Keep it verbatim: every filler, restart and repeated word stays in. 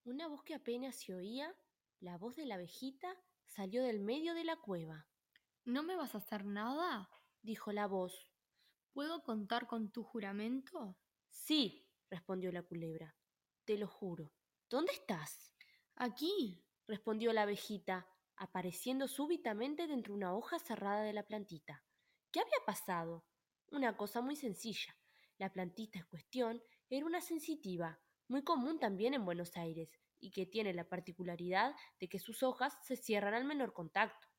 Una voz que apenas se oía, la voz de la abejita, salió del medio de la cueva. ¿No me vas a hacer nada? Dijo la voz. ¿Puedo contar con tu juramento? Sí, respondió la culebra. Te lo juro. ¿Dónde estás? Aquí. Respondió la abejita, apareciendo súbitamente dentro de una hoja cerrada de la plantita. ¿Qué había pasado? Una cosa muy sencilla. La plantita en cuestión era una sensitiva, muy común también en Buenos Aires, y que tiene la particularidad de que sus hojas se cierran al menor contacto.